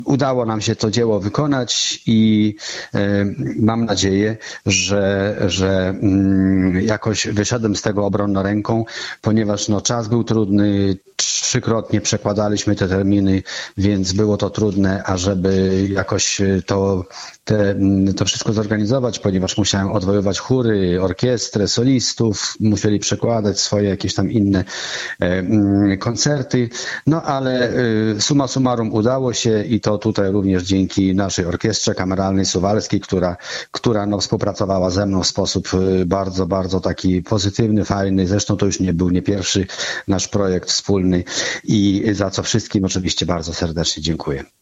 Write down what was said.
udało nam się to dzieło wykonać i mam nadzieję, że jakoś wyszedłem z tego obronną ręką, ponieważ czas był trudny, 3-krotnie przekładaliśmy te terminy, więc było to trudne, ażeby jakoś to wszystko zorganizować, ponieważ musiałem odwoływać chóry, orkiestrę, solistów, musieli przekładać swoje jakieś tam inne koncerty, ale summa summarum udało się i to tutaj również dzięki naszej orkiestrze kameralnej suwalskiej, która współpracowała ze mną w sposób bardzo, bardzo taki pozytywny, fajny. Zresztą to już nie pierwszy nasz projekt wspólny i za co wszystkim oczywiście bardzo serdecznie dziękuję.